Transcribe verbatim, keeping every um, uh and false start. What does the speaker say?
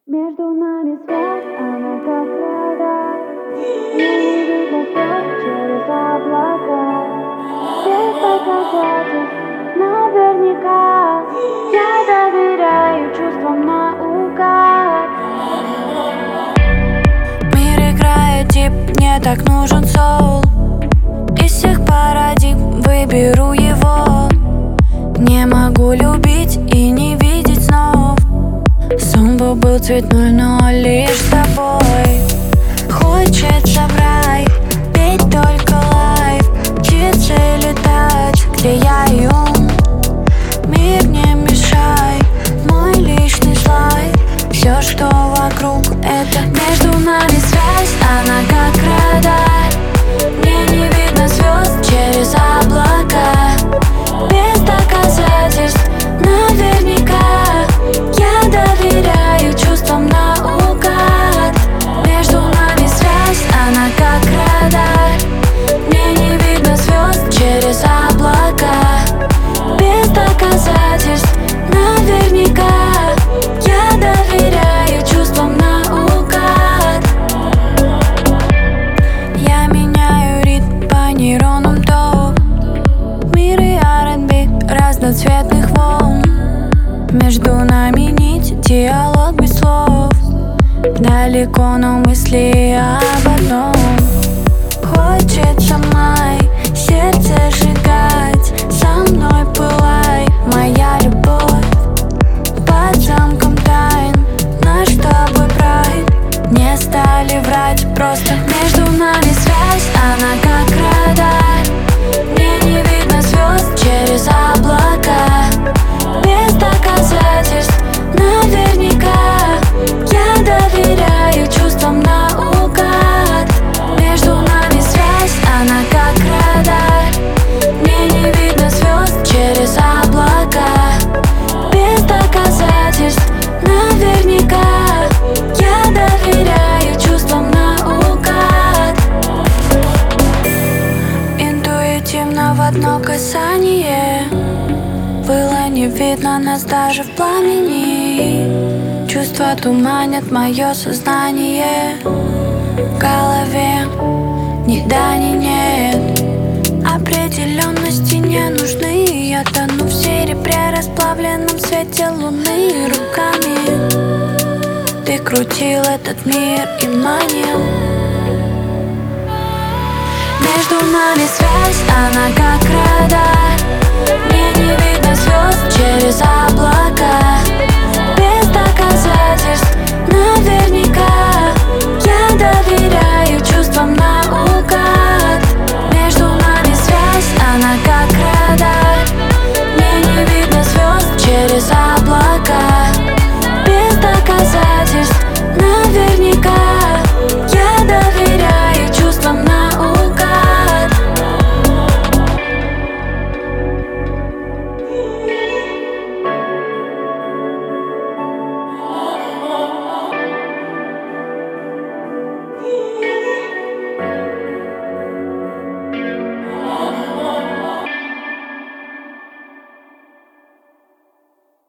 Между нами связь, она как радар. Мне не видно звезд через облака. Без доказательств, наверняка. Я доверяю чувствам наугад. Мир играет дип, мне так нужен соул. Из всех парадигм выберу его. Не могу любить и не видеть снов. Сон бы был цветной, но лишь с тобой. Хочется в рай, петь только лайф, птицы летать, где я и он. Мир не мешай, мой личный слайд. Все, что вокруг, это между нами связь, она как радар. Мне не видно звезд через облака. Без доказательств, наверняка. Я доверяю чувствам наугад. Между нами связь, она как радар. Мне не видно звезд через облака. Без доказательств, наверняка. Я доверяю чувствам наугад. Я меняю ритм по нейронам топ. Мир и ар энд би разноцветных волн. Между нами нить, диалог без слов. Далеко, но мысли об одном. Хочется май, сердце сжигать. Со мной пылай, моя любовь. Под замком тайн, наш с тобой прайд. Не стали врать, просто между нами связь, она как радар. Мне не видно звезд через облака. Без доказательств, наверняка. Я доверяю чувствам наугад. Между нами связь, она как радар. Мне не видно звезд через облака. Без доказательств, наверняка. Я доверяю чувствам наугад. Интуитивно в одно касание. Было не видно нас даже в пламени. Чувства туманят мое сознание. В голове ни да, ни нет. Определенности не нужны. Я тону в серебре, расплавленном свете луны. Руками ты крутил этот мир и манил. Между нами связь, она как радар. Мне не видно звезд через облака. Без доказательств, наверняка. Я доверяю чувствам наугад. Между нами связь, она как радар. Мне не видно звезд через